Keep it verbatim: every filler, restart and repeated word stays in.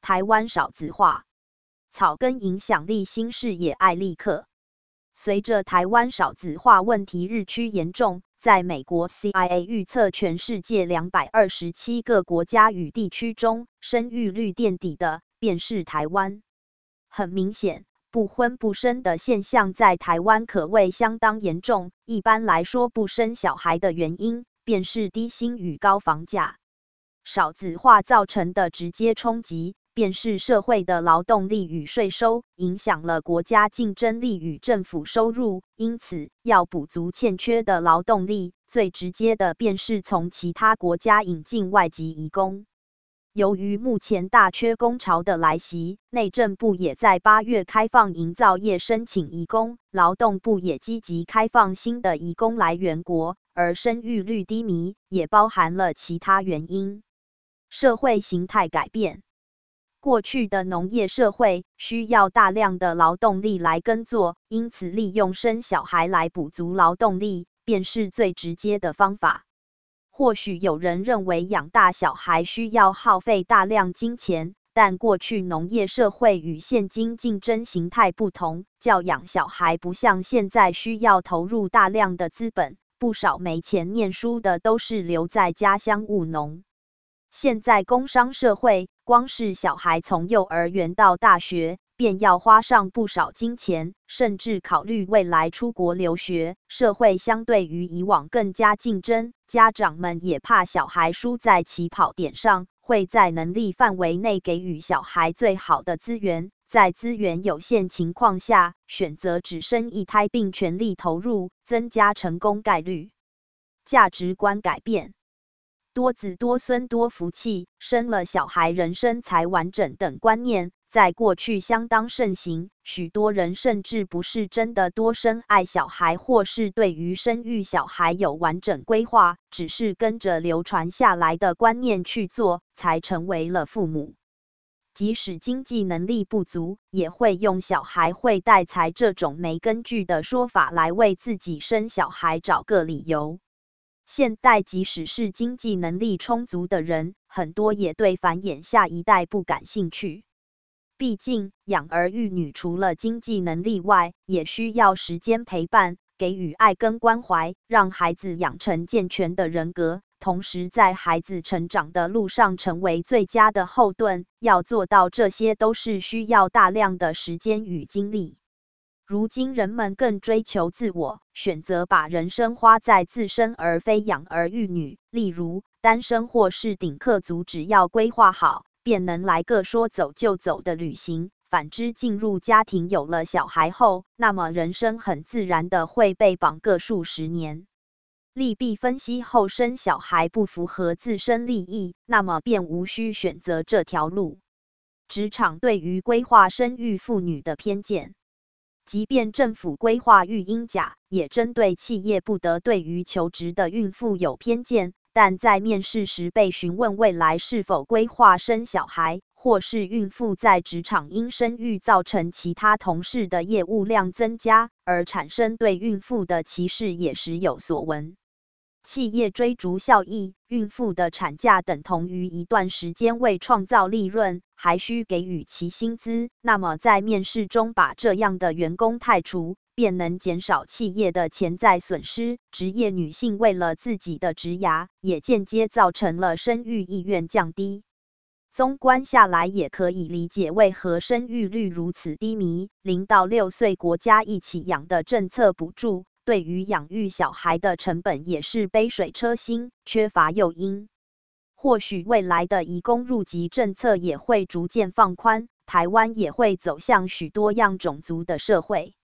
台湾少子化，草根影响力新视野艾利克。随着台湾少子化问题日趋严重，在美国 C I A 预测全世界两百二十七个国家与地区中，生育率垫底的便是台湾。很明显，不婚不生的现象在台湾可谓相当严重。一般来说，不生小孩的原因便是低薪与高房价。少子化造成的直接冲击，便是社会的劳动力与税收，影响了国家竞争力与政府收入。因此，要补足欠缺的劳动力，最直接的便是从其他国家引进外籍移工。由于目前大缺工潮的来袭，内政部也在八月开放营造业申请移工，劳动部也积极开放新的移工来源国，而生育率低迷也包含了其他原因。社会形态改变。过去的农业社会需要大量的劳动力来耕作，因此利用生小孩来补足劳动力，便是最直接的方法。或许有人认为养大小孩需要耗费大量金钱，但过去农业社会与现今竞争形态不同，教养小孩不像现在需要投入大量的资本，不少没钱念书的都是留在家乡务农。现在工商社会，光是小孩从幼儿园到大学，便要花上不少金钱，甚至考虑未来出国留学。社会相对于以往更加竞争，家长们也怕小孩输在起跑点上，会在能力范围内给予小孩最好的资源。在资源有限情况下，选择只生一胎并全力投入，增加成功概率。价值观改变。多子多孙多福气，生了小孩人生才完整等观念，在过去相当盛行，许多人甚至不是真的多生爱小孩，或是对于生育小孩有完整规划，只是跟着流传下来的观念去做，才成为了父母。即使经济能力不足，也会用小孩会带财这种没根据的说法来为自己生小孩找个理由。现代即使是经济能力充足的人，很多也对繁衍下一代不感兴趣。毕竟，养儿育女除了经济能力外，也需要时间陪伴，给予爱跟关怀，让孩子养成健全的人格，同时在孩子成长的路上成为最佳的后盾。要做到这些，都是需要大量的时间与精力。如今人们更追求自我，选择把人生花在自身而非养儿育女。例如，单身或是顶客族，只要规划好，便能来个说走就走的旅行。反之，进入家庭有了小孩后，那么人生很自然的会被绑个数十年。利弊分析后，生小孩不符合自身利益，那么便无需选择这条路。职场对于规划生育妇女的偏见。即便政府规划育婴假，也针对企业不得对于求职的孕妇有偏见，但在面试时被询问未来是否规划生小孩，或是孕妇在职场因生育造成其他同事的业务量增加，而产生对孕妇的歧视也时有所闻。企业追逐效益，孕妇的产假等同于一段时间未创造利润，还需给予其薪资，那么在面试中把这样的员工汰除，便能减少企业的潜在损失。职业女性为了自己的职涯，也间接造成了生育意愿降低。纵观下来，也可以理解为何生育率如此低迷。零到六岁国家一起养的政策补助，对于养育小孩的成本也是杯水车薪，缺乏诱因。或许未来的移工入籍政策也会逐渐放宽，台湾也会走向许多样种族的社会。